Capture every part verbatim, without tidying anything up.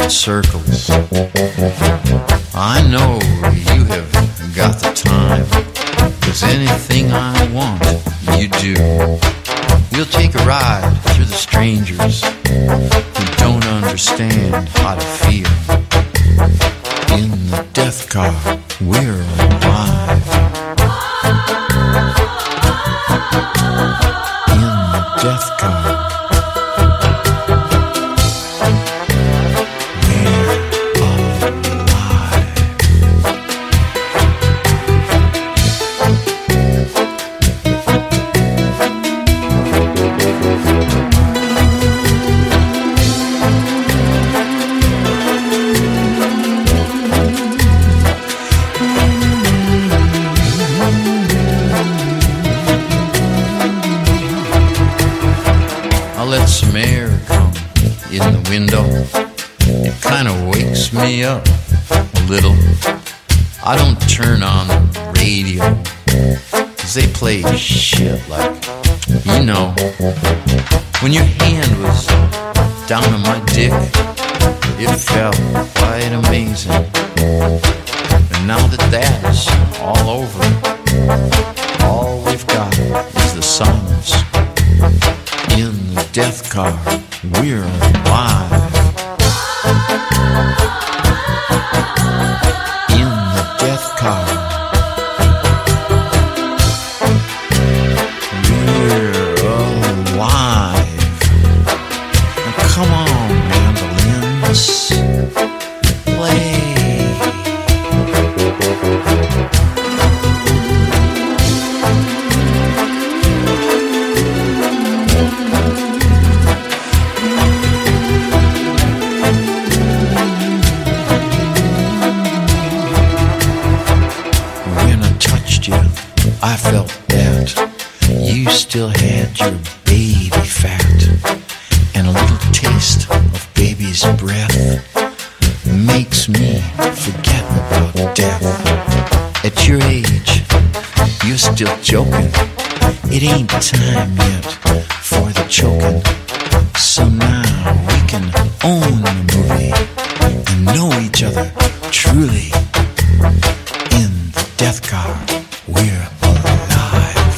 circles. I know you have got the time, 'cause anything I want, you do. We'll take a ride through the strangers who don't understand how to feel. In the death car, we're alive. In the death car. Window, it kind of wakes me up a little. I don't turn on the radio, 'cause they play shit like, you know, when your hand was down on my dick, it felt quite amazing. And now that that's all over, all we've got is the silence. In the death car, we're alive. In the death car, we're alive. Now come on, mandolins, play. I felt that you still had your baby fat, and a little taste of baby's breath makes me forget about death. At your age, you're still joking. It ain't time yet for the choking. So now we can own the movie and know each other truly. In the death car, we're alive.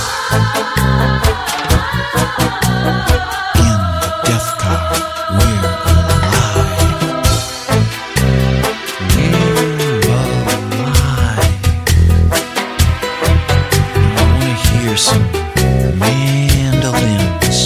In the death car, we're alive. We're alive. I want to hear some mandolins.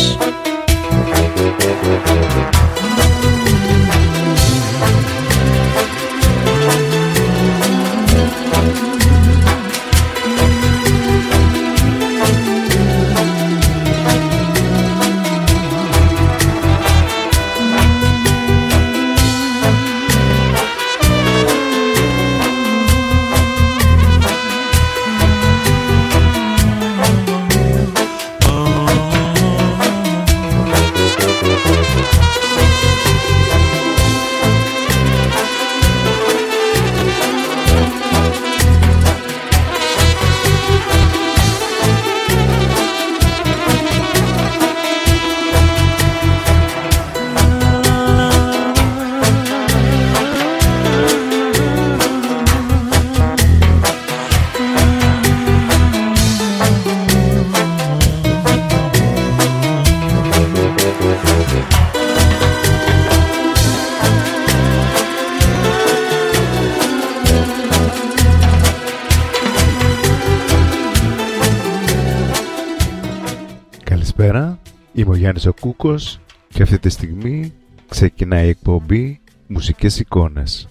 Καλησπέρα, είμαι ο Γιάννης ο Κούκος και αυτή τη στιγμή ξεκινάει η εκπομπή Μουσικές Εικόνες.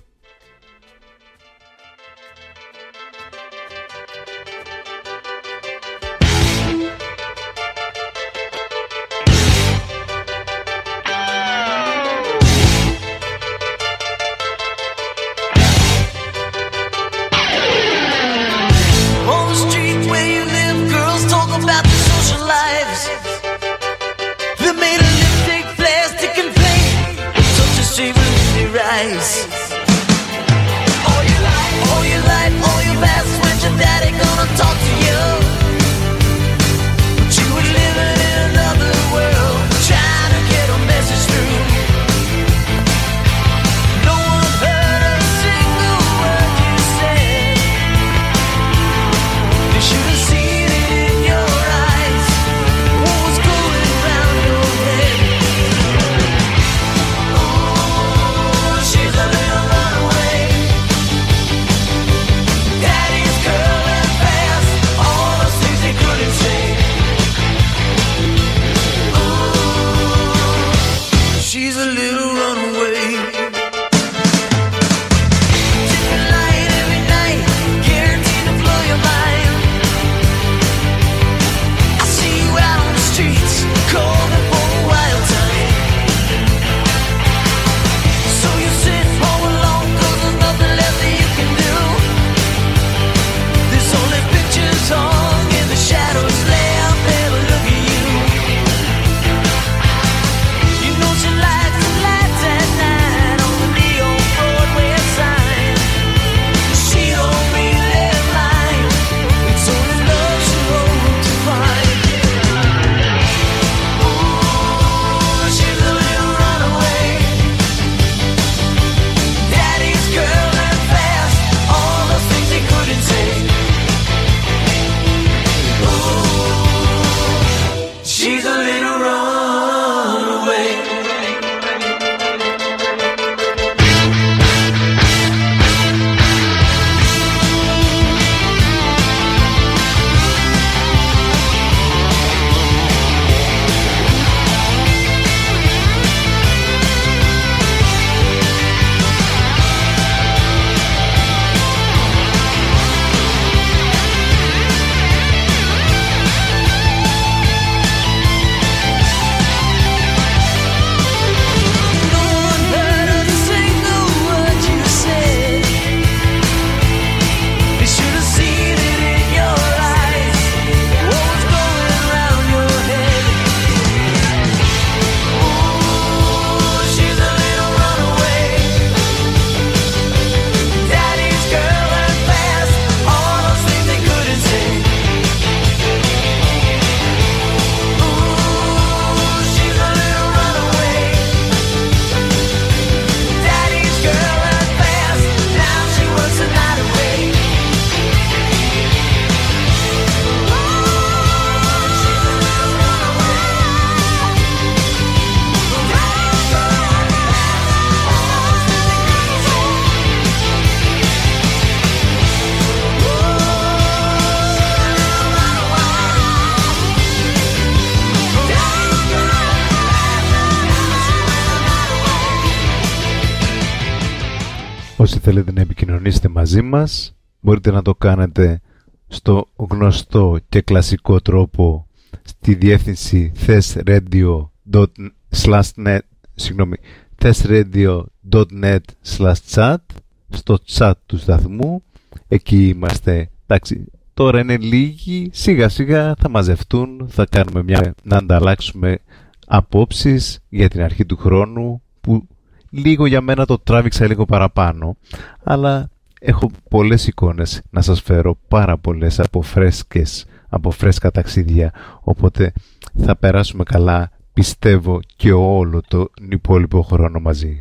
Όσοι θέλετε να επικοινωνήσετε μαζί μας, μπορείτε να το κάνετε στο γνωστό και κλασικό τρόπο στη διεύθυνση thesradio slash net, συγγνώμη, thesradio dot net slash chat, στο chat του σταθμού. Εκεί είμαστε. Εντάξει, τώρα είναι λίγοι, σιγά σιγά θα μαζευτούν, θα κάνουμε μια, να ανταλλάξουμε απόψεις για την αρχή του χρόνου, που λίγο για μένα το τράβηξα λίγο παραπάνω, αλλά έχω πολλές εικόνες να σας φέρω, πάρα πολλές από φρέσκες, από φρέσκα ταξίδια, οπότε θα περάσουμε καλά, πιστεύω, και όλο τον υπόλοιπο χρόνο μαζί.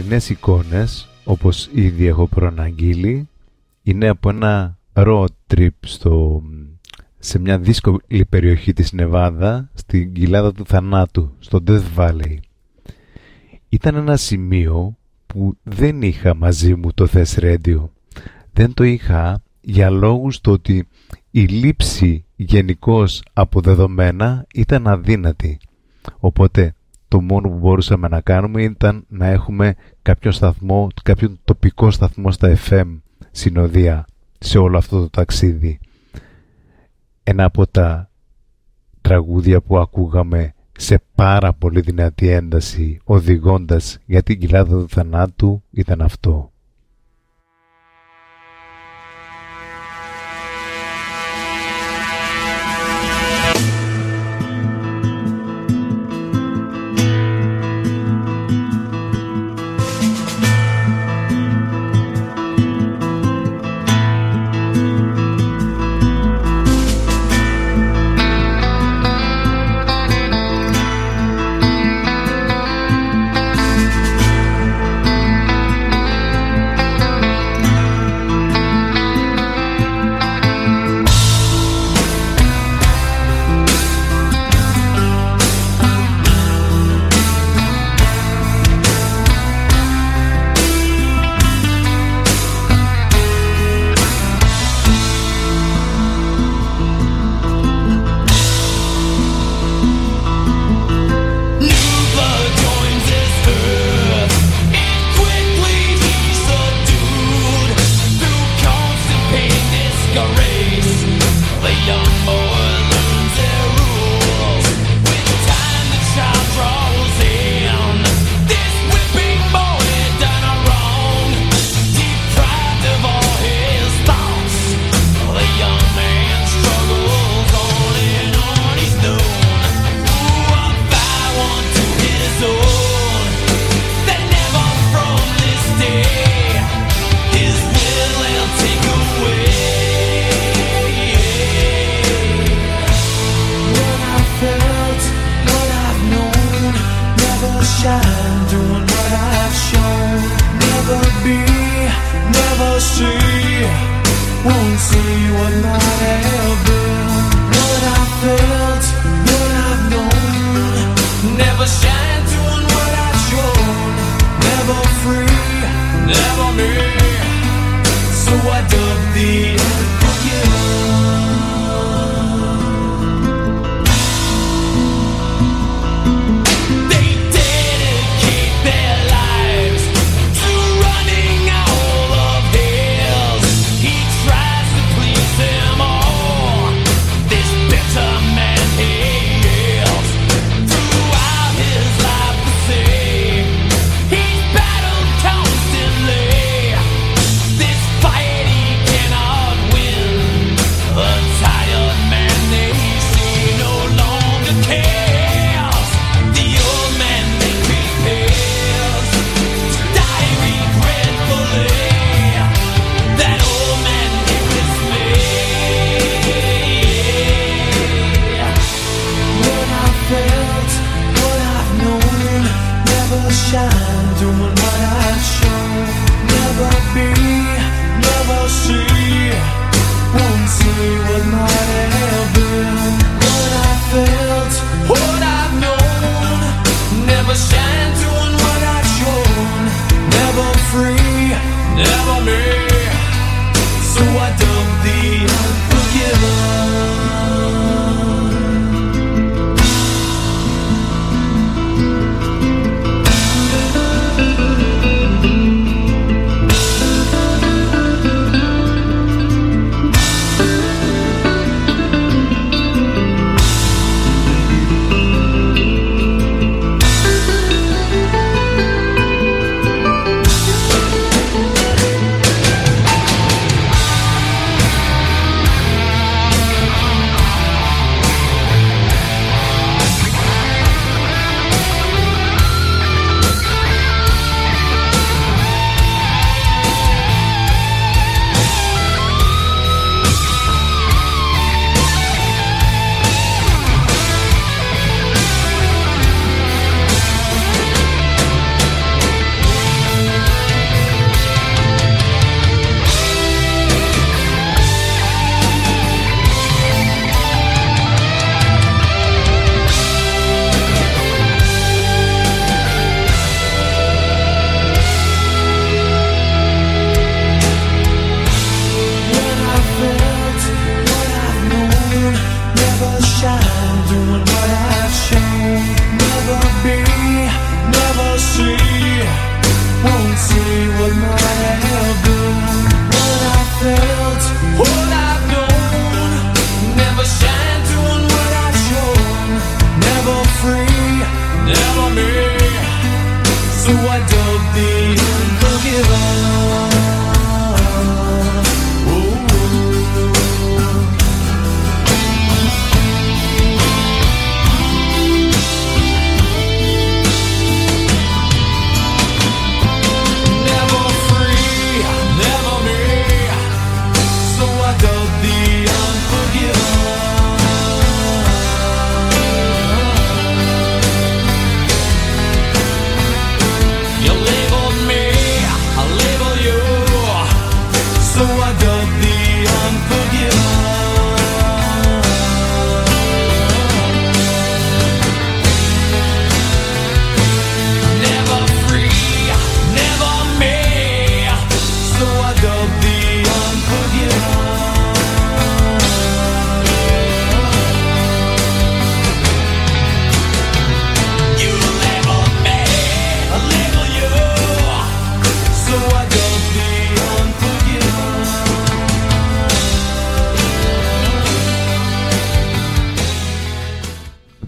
σημερινές εικόνες, όπως ήδη έχω προαναγγείλει, είναι από ένα road trip στο, σε μια δύσκολη περιοχή της Νεβάδα, στην κοιλάδα του θανάτου, στο Death Valley. Ήταν ένα σημείο που δεν είχα μαζί μου το Thess Radio. Δεν το είχα για λόγους το ότι η λήψη γενικώς από δεδομένα ήταν αδύνατη. Οπότε το μόνο που μπορούσαμε να κάνουμε ήταν να έχουμε κάποιον σταθμό, κάποιον τοπικό σταθμό στα εφ εμ συνοδεία σε όλο αυτό το ταξίδι. Ένα από τα τραγούδια που ακούγαμε σε πάρα πολύ δυνατή ένταση οδηγώντας για την κοιλάδα του θανάτου ήταν αυτό.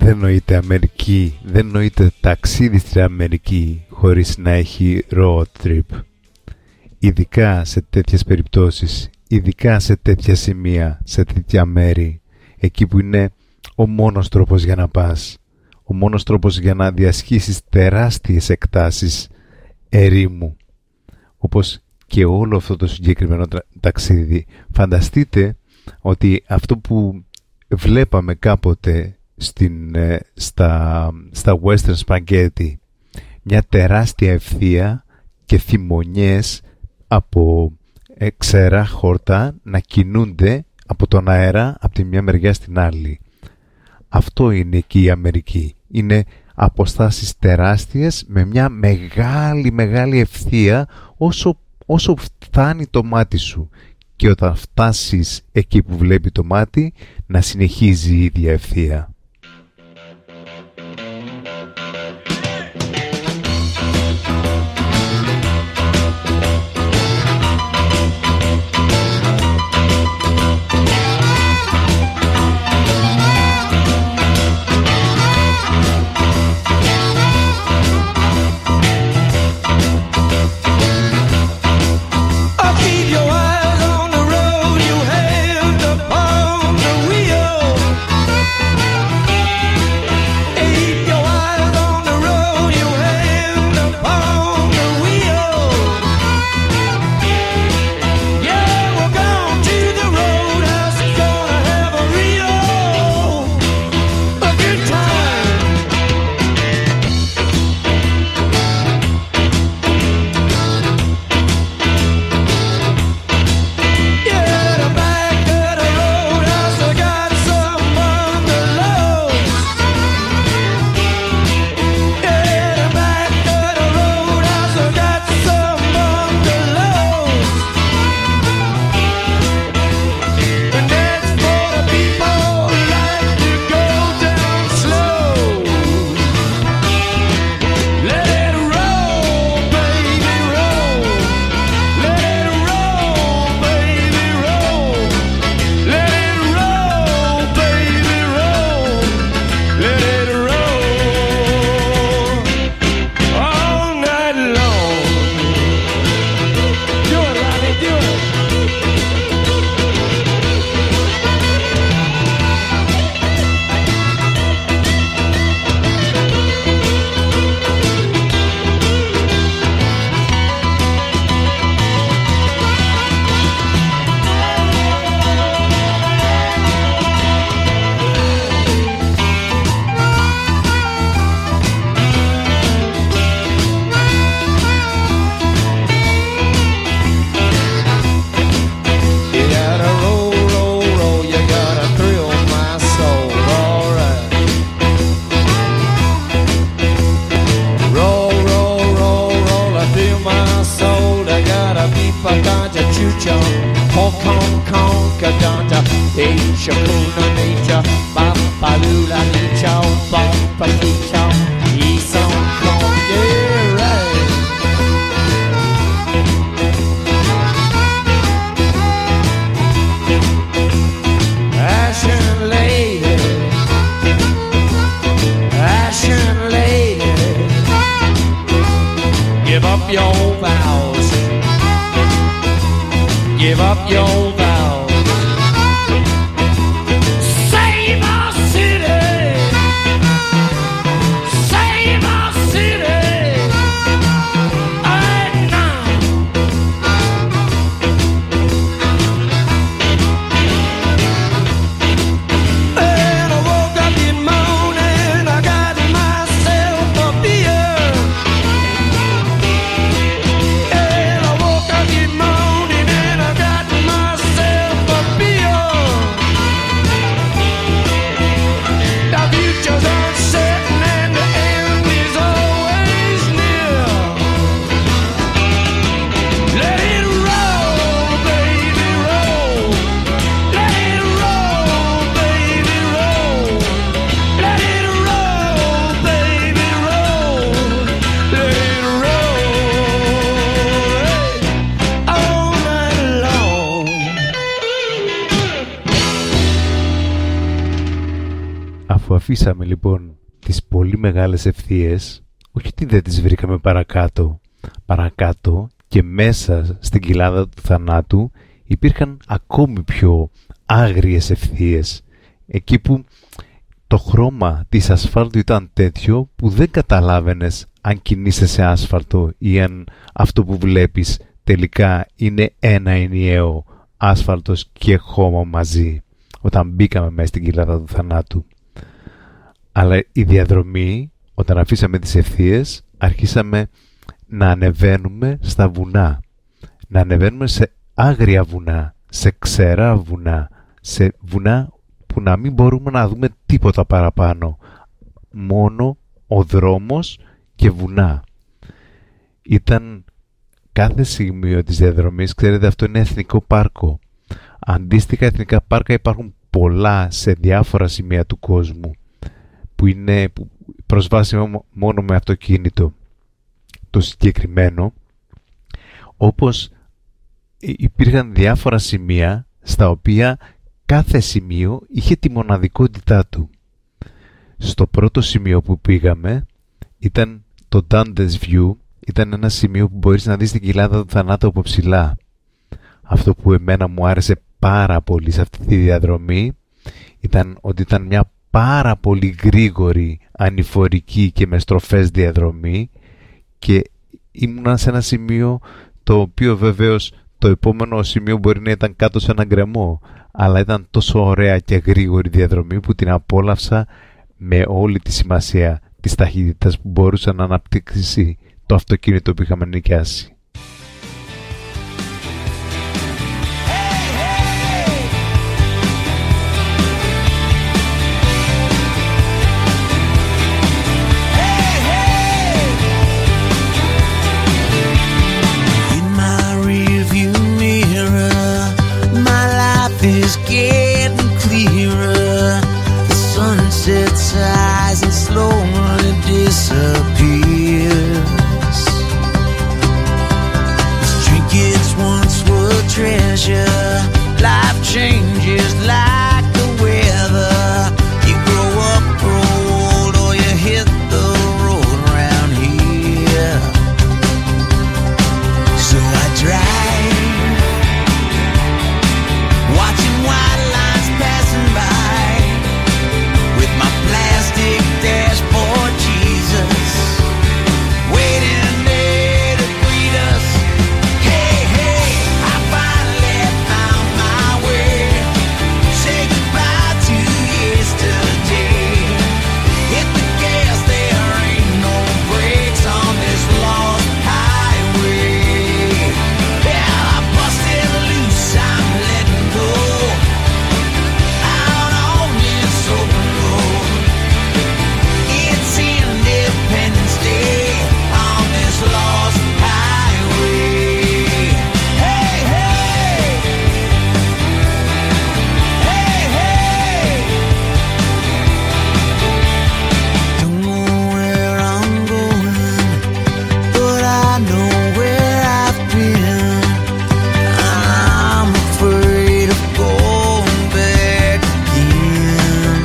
δεν νοείται Αμερική, δεν νοείται ταξίδι στην Αμερική χωρίς να έχει road trip. Ειδικά σε τέτοιες περιπτώσεις, ειδικά σε τέτοια σημεία, σε τέτοια μέρη, εκεί που είναι ο μόνος τρόπος για να πας, ο μόνος τρόπος για να διασχίσεις τεράστιες εκτάσεις ερήμου, όπως και όλο αυτό το συγκεκριμένο ταξίδι. Φανταστείτε ότι αυτό που βλέπαμε κάποτε στην, στα, στα western spaghetti, μια τεράστια ευθεία και θυμονιές από ξερά χόρτα να κινούνται από τον αέρα από τη μια μεριά στην άλλη. Αυτό είναι εκεί η Αμερική. Είναι αποστάσεις τεράστιες με μια μεγάλη μεγάλη ευθεία όσο, όσο φτάνει το μάτι σου, και όταν φτάσεις εκεί που βλέπει το μάτι να συνεχίζει η ίδια ευθεία. Αφού αφήσαμε λοιπόν τις πολύ μεγάλες ευθείες, όχι ότι δεν τις βρήκαμε παρακάτω, παρακάτω και μέσα στην κοιλάδα του θανάτου υπήρχαν ακόμη πιο άγριες ευθείες. Εκεί που το χρώμα της ασφάλτου ήταν τέτοιο που δεν καταλάβαινες αν κινείσαι σε άσφαλτο ή αν αυτό που βλέπεις τελικά είναι ένα ενιαίο άσφαλτος και χώμα μαζί, όταν μπήκαμε μέσα στην κοιλάδα του θανάτου. Αλλά η διαδρομή, όταν αφήσαμε τις ευθείες, αρχίσαμε να ανεβαίνουμε στα βουνά. Να ανεβαίνουμε σε άγρια βουνά, σε ξερά βουνά, σε βουνά που να μην μπορούμε να δούμε τίποτα παραπάνω. Μόνο ο δρόμος και βουνά. Ήταν κάθε σημείο της διαδρομής, ξέρετε, αυτό είναι εθνικό πάρκο. Αντίστοιχα εθνικά πάρκα υπάρχουν πολλά σε διάφορα σημεία του κόσμου που είναι προσβάσιμο μόνο με αυτοκίνητο. Το συγκεκριμένο, όπως υπήρχαν διάφορα σημεία στα οποία κάθε σημείο είχε τη μοναδικότητά του. Στο πρώτο σημείο που πήγαμε ήταν το Dante's View. Ήταν ένα σημείο που μπορείς να δεις την κοιλάδα του θανάτου από ψηλά. Αυτό που εμένα μου άρεσε πάρα πολύ σε αυτή τη διαδρομή ήταν ότι ήταν μια πάρα πολύ γρήγορη, ανηφορική και με στροφές διαδρομή και ήμουνα σε ένα σημείο το οποίο βεβαίως το επόμενο σημείο μπορεί να ήταν κάτω σε έναν γκρεμό, αλλά ήταν τόσο ωραία και γρήγορη διαδρομή που την απόλαυσα με όλη τη σημασία της ταχύτητας που μπορούσε να αναπτύξει το αυτοκίνητο που είχαμε νοικιάσει. Getting clearer, the sunset sighs and slowly disappears. These trinkets once were treasure. Life changes like the weather. You grow up, grow old, or you hit the road around here. So I drive, watching white lines passing by, with my plastic dashboard Jesus waiting there to greet us. Hey, hey, I finally found my way. Say goodbye to yesterday. Hit the gas, there ain't no brakes on this lost highway. Yeah, I busted loose, I'm letting go. Out on this open road, it's Independence Day on this lost highway. Hey, hey, hey, hey. Don't know where I'm going, but I know where I've been. I'm afraid of going back again.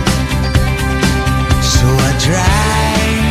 So I drive,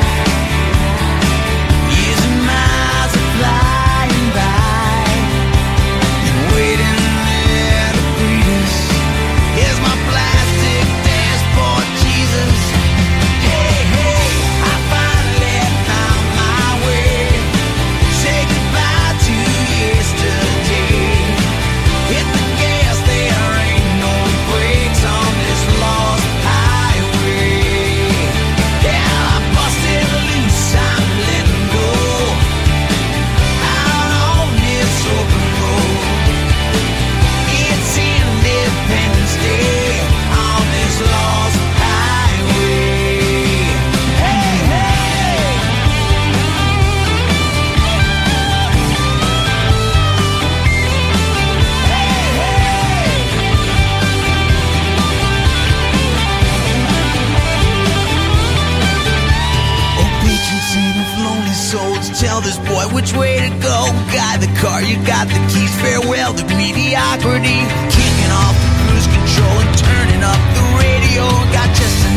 using miles of flying by, and waiting there to greet us. Here's my plastic dashboard Jesus. Hey, hey, I finally found my way. Say goodbye to yesterday. Hit the gas, there ain't no brakes on this lost highway. Yeah, I busted loose, I'm letting go. Out on this open road, it's Independence Day on this lost highway. Hey, hey. Oh, patron saint of lonely souls, tell this boy which way to go. Guide the car, you got the keys. Farewell to mediocrity. Kicking off the cruise control and turning up the radio. Got just enough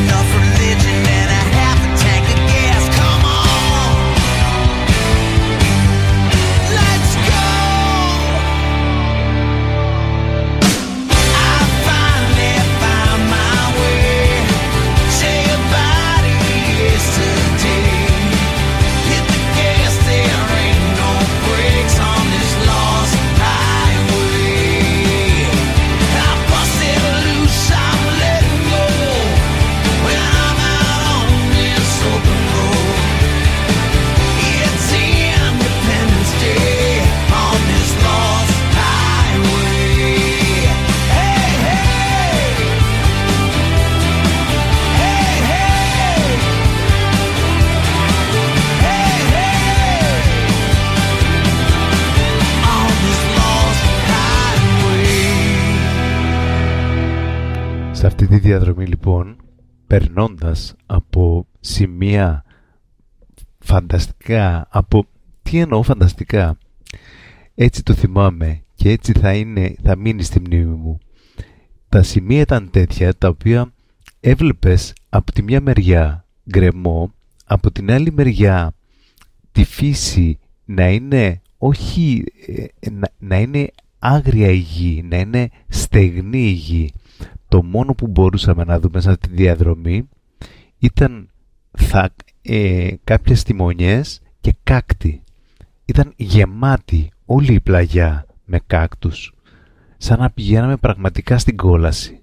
Σε αυτή τη διαδρομή λοιπόν, περνώντας από σημεία φανταστικά, από τι εννοώ φανταστικά, έτσι το θυμάμαι και έτσι θα, είναι, θα μείνει στη μνήμη μου. Τα σημεία ήταν τέτοια τα οποία έβλεπες από τη μια μεριά γκρεμό, από την άλλη μεριά τη φύση να είναι όχι να, να είναι άγρια η γη, να είναι στεγνή η γη. Το μόνο που μπορούσαμε να δούμε σε αυτή τη διαδρομή ήταν θα, ε, κάποιες τιμονιές και κάκτη. Ήταν γεμάτη όλη η πλαγιά με κάκτους, σαν να πηγαίναμε πραγματικά στην κόλαση.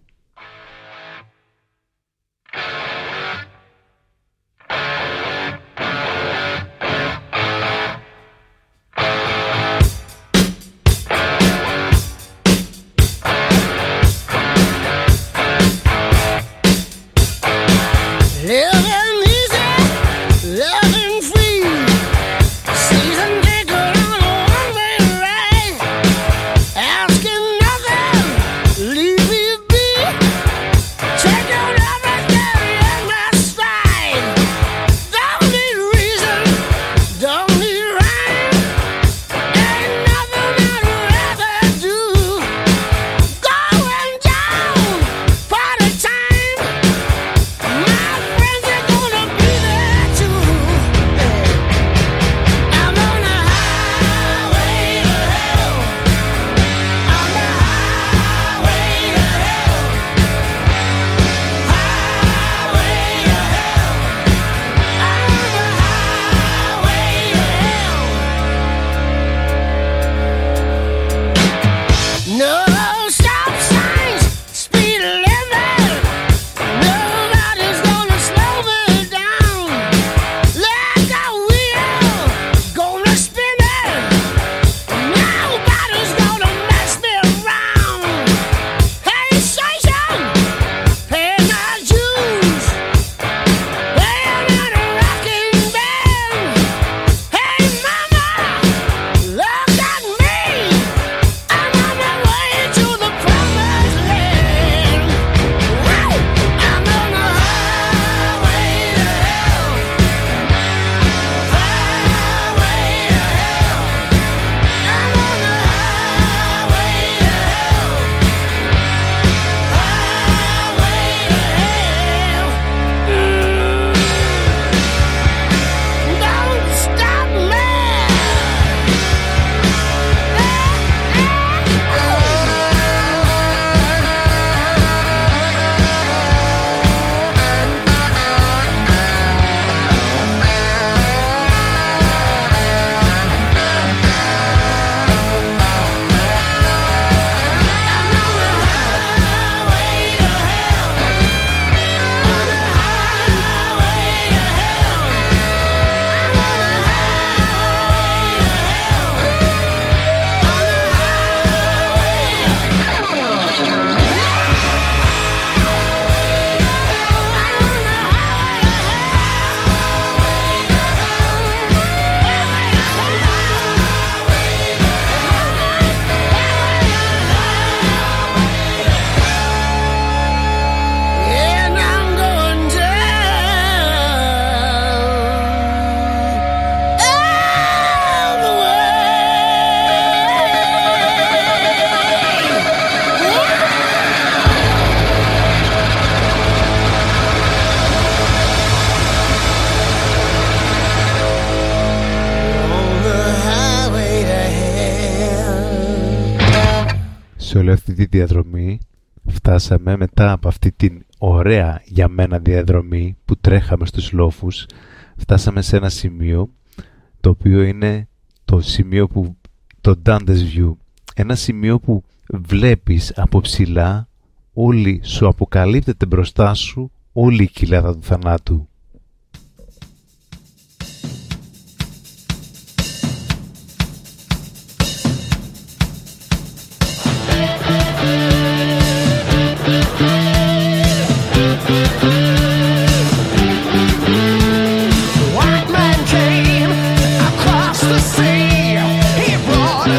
Σε όλη αυτή τη διαδρομή φτάσαμε μετά από αυτή την ωραία για μένα διαδρομή που τρέχαμε στους λόφους, φτάσαμε σε ένα σημείο το οποίο είναι το σημείο που το Dante's View, ένα σημείο που βλέπεις από ψηλά όλη, σου αποκαλύπτεται μπροστά σου όλη η κοιλάδα του θανάτου.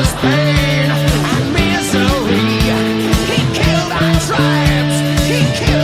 He killed our tribes, he killed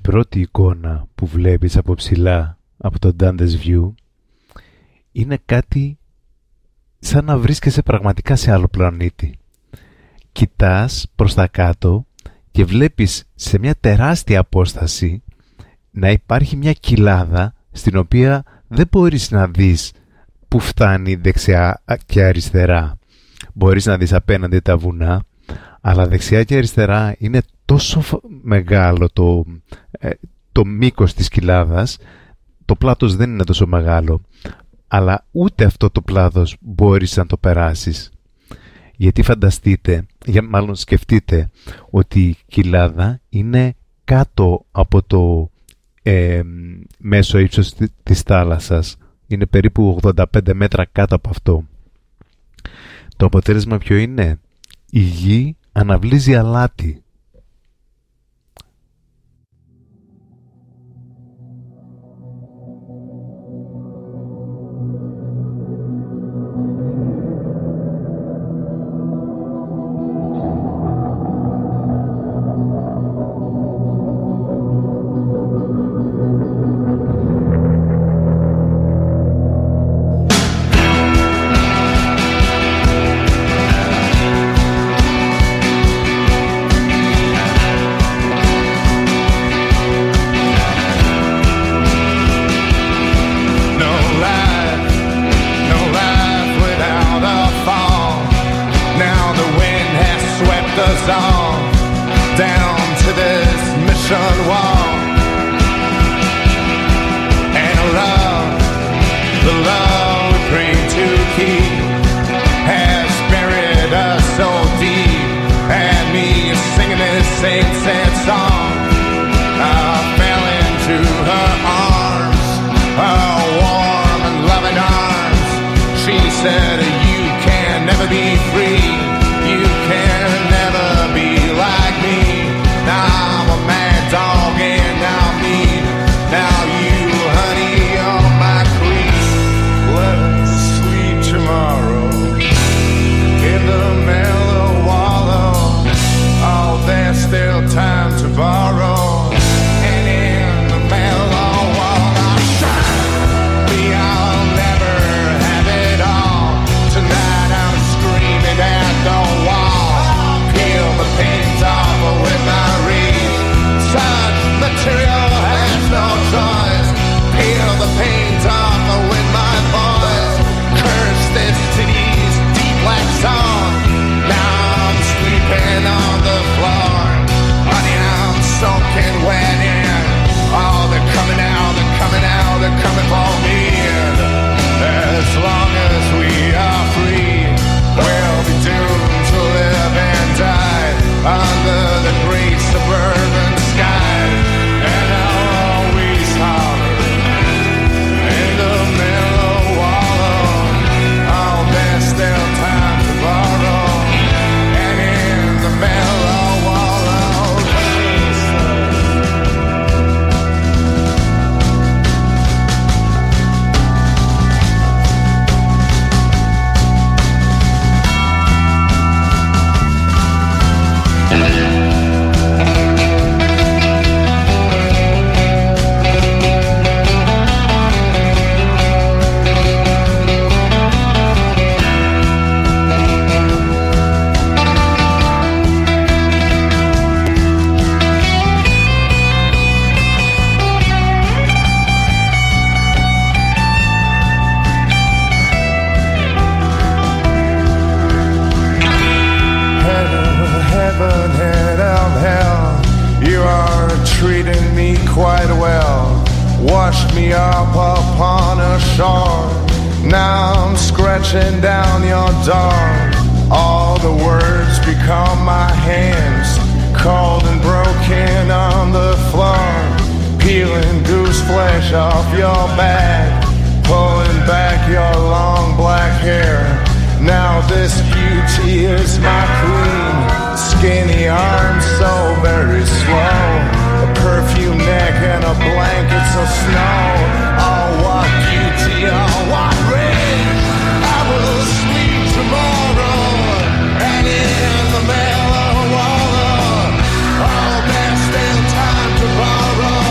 πρώτη εικόνα που βλέπεις από ψηλά, από το Dante's View, είναι κάτι σαν να βρίσκεσαι πραγματικά σε άλλο πλανήτη. Κοιτάς προς τα κάτω και βλέπεις σε μια τεράστια απόσταση να υπάρχει μια κοιλάδα στην οποία δεν μπορείς να δεις που φτάνει δεξιά και αριστερά. Μπορείς να δεις απέναντι τα βουνά, αλλά δεξιά και αριστερά είναι τόσο μεγάλο το, ε, το μήκος της κοιλάδας, το πλάτος δεν είναι τόσο μεγάλο, αλλά ούτε αυτό το πλάτος μπορείς να το περάσεις. Γιατί φανταστείτε, για μάλλον σκεφτείτε, ότι η κοιλάδα είναι κάτω από το ε, μέσο ύψος της θάλασσας. Είναι περίπου ογδόντα πέντε μέτρα κάτω από αυτό. Το αποτέλεσμα ποιο είναι? Η γη αναβλύζει αλάτι. Tomorrow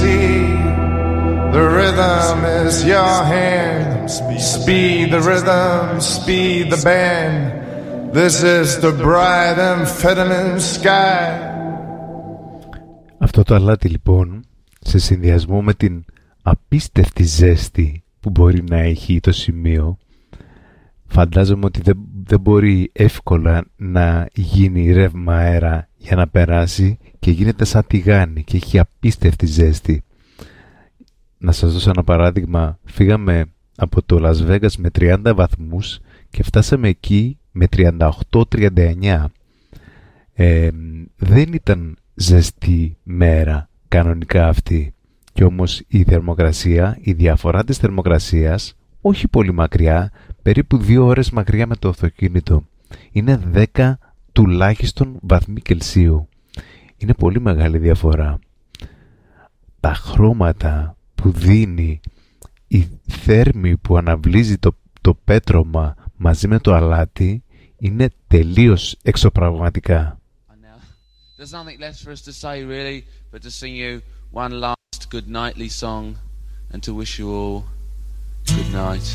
see. The rhythm is your hand. Speed the rhythm, speed the band. This is the bright amphetamine sky. Αυτό το αλάτι λοιπόν, σε συνδυασμό με την απίστευτη ζέστη που μπορεί να έχει το σημείο, φαντάζομαι ότι δεν, δεν μπορεί εύκολα να γίνει ρεύμα αέρα για να περάσει και γίνεται σαν τηγάνι και έχει απίστευτη ζέστη. Να σας δώσω ένα παράδειγμα. Φύγαμε από το Las Vegas με τριάντα βαθμούς και φτάσαμε εκεί με τριάντα οκτώ τριάντα εννιά. Ε, δεν ήταν ζεστή μέρα κανονικά αυτή. Και όμως η θερμοκρασία, η διαφορά της θερμοκρασίας, όχι πολύ μακριά, περίπου δύο ώρες μακριά με το αυτοκίνητο, είναι δέκα τουλάχιστον βαθμοί Κελσίου. Είναι πολύ μεγάλη διαφορά. Τα χρώματα που δίνει η θέρμη που αναβλύζει το, το πέτρωμα μαζί με το αλάτι είναι τελείως εξωπραγματικά. There's nothing left for us to say really, but to sing you one last good nightly song and to wish you all good night.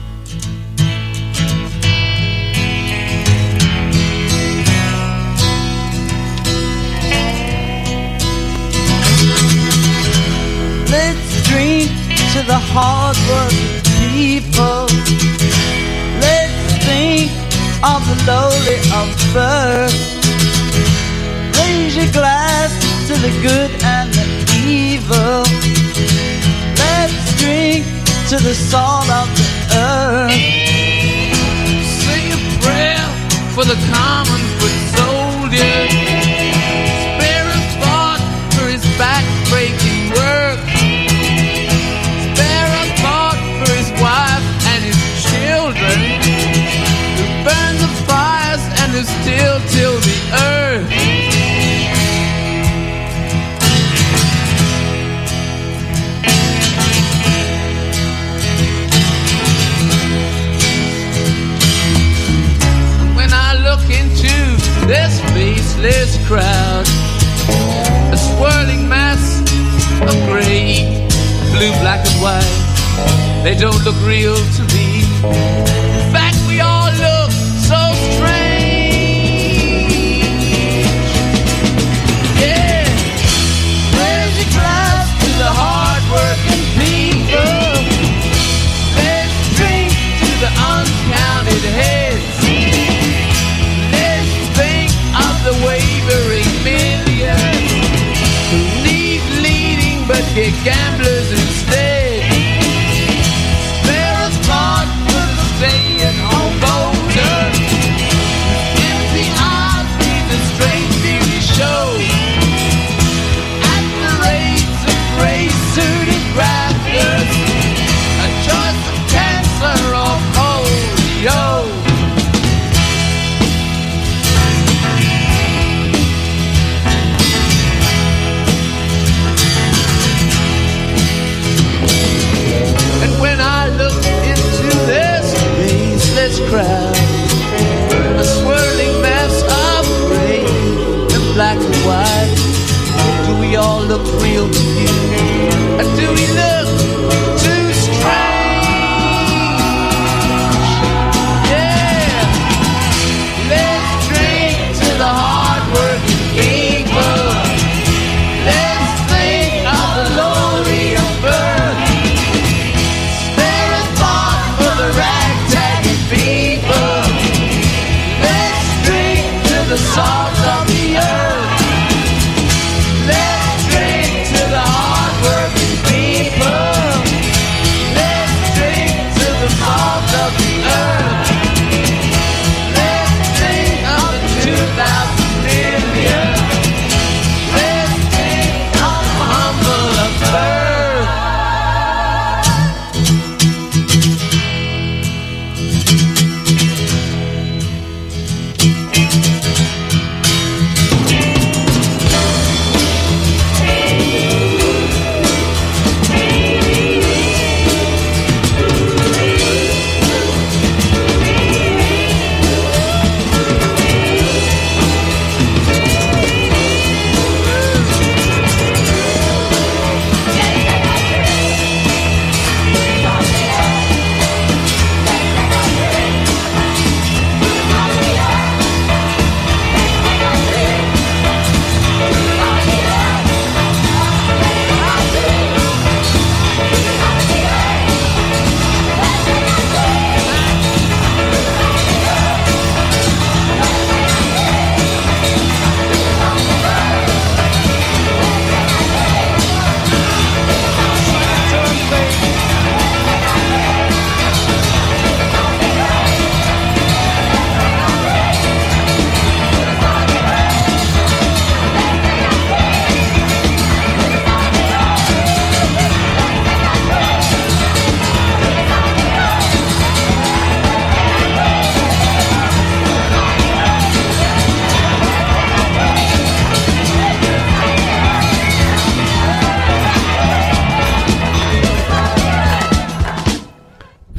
Let's drink to the hard-working people. Let's think of the lowly of birth. Raise your glass to the good and the evil. Let's drink to the salt of the earth. Say a prayer for the common foot soldier. Spare a thought for his back-breaking work. Spare a thought for his wife and his children, who burn the fires and who still till the earth. Into this faceless crowd, a swirling mass of grey, blue, black and white. They don't look real to me. In fact, we all look so strange. Yeah, raise your glass to the hard-working people. Let's drink to the uncounted heads. The wavering millions who need leading but get gamblers instead. Spare a thought for the stay-at-home voter. Empty eyes need the strange beauty show. At the rates of gray-suited grafters, a choice of cancer or polio. Crowd, a swirling mass of gray and black and white. Do we all look real to you? Or do we look too strange? Yeah, let's drink to the hard-working people. Let's think of the lowly of birth. Spare a thought for the ragtag people. Let's drink to the salt of the earth. Let's drink to the hard-working people. Let's drink to the salt of the earth. Let's drink of the two thousand million. Let's drink of the humble of birth.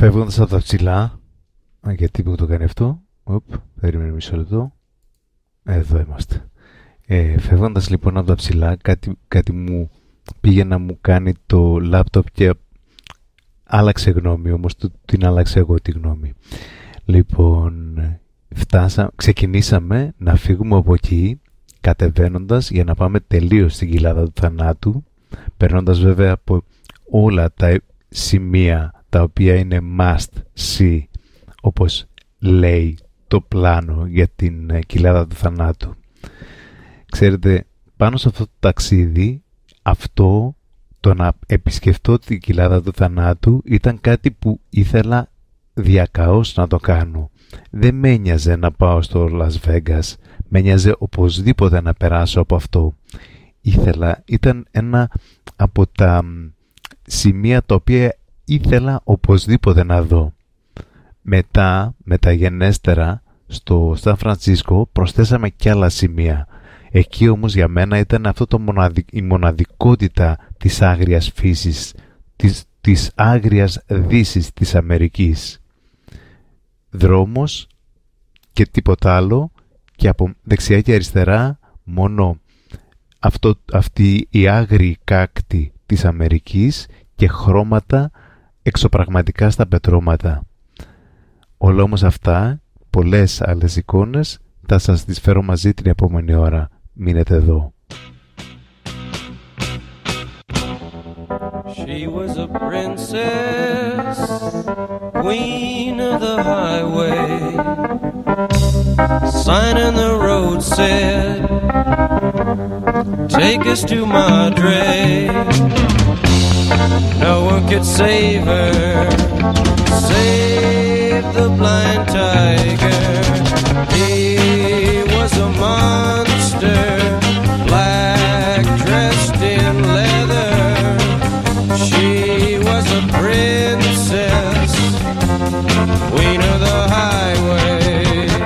φεύγοντας από τα ψηλά, γιατί που το κάνει αυτό, οπ, περίμενε μισό λεπτό, εδώ είμαστε. Ε, φεύγοντας λοιπόν από τα ψηλά, κάτι, κάτι μου πήγε να μου κάνει το λάπτοπ και άλλαξε γνώμη, όμως του, την άλλαξε εγώ τη γνώμη. Λοιπόν, φτάσα, ξεκινήσαμε να φύγουμε από εκεί, κατεβαίνοντας για να πάμε τελείως στην κοιλάδα του θανάτου, περνώντας βέβαια από όλα τα σημεία τα οποία είναι must see, όπως λέει το πλάνο για την κοιλάδα του θανάτου. Ξέρετε, πάνω σε αυτό το ταξίδι, αυτό το να επισκεφτώ την κοιλάδα του θανάτου ήταν κάτι που ήθελα διακαώς να το κάνω. Δεν με ένοιαζε να πάω στο Las Vegas, με ένοιαζε οπωσδήποτε να περάσω από αυτό. Ήθελα, ήταν ένα από τα σημεία τα οποία ήθελα οπωσδήποτε να δω. Μετά, μεταγενέστερα, στο Σαν Φρανσίσκο προσθέσαμε κι άλλα σημεία. Εκεί όμως για μένα ήταν αυτό το μοναδι... η μοναδικότητα της άγριας φύσης, της, της άγριας δύσης της Αμερικής. Δρόμος και τίποτα άλλο, και από δεξιά και αριστερά μόνο αυτό, αυτή η άγριη κάκτη της Αμερικής και χρώματα εξωπραγματικά στα πετρώματα. Όλα όμως αυτά, πολλές άλλες εικόνες, θα σας τις φέρω μαζί την επόμενη ώρα. Μείνετε εδώ. She was a princess, queen of the highway. Sign in the road said, take us to Madre. No one could save her, save the blind tiger. He was a monster, black, dressed in leather. She was a princess, queen of the highway.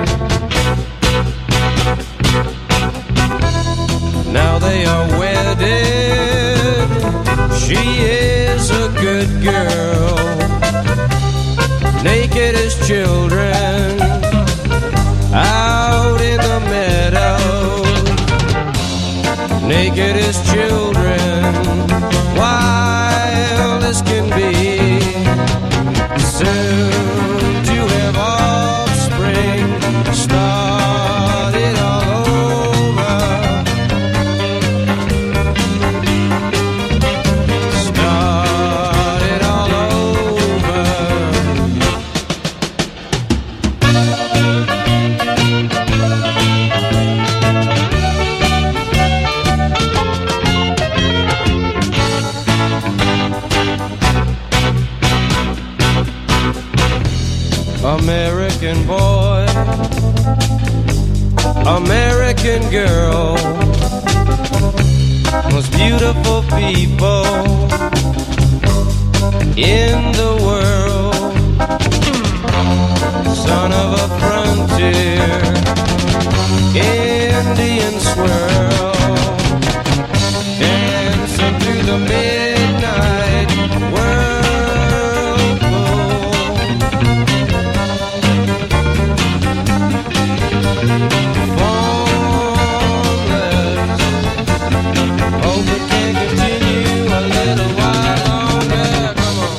Now they are wedded. She is a good girl, naked as children, out in the meadow. Naked as children, wild as can be. Soon to have offspring, start it all over. Start it all over. American boy, American girl, most beautiful people in the world. Son of a frontier, Indian swirl, dancing through the midnight whirlpool. Formless, hope it can continue a little while longer. Come on.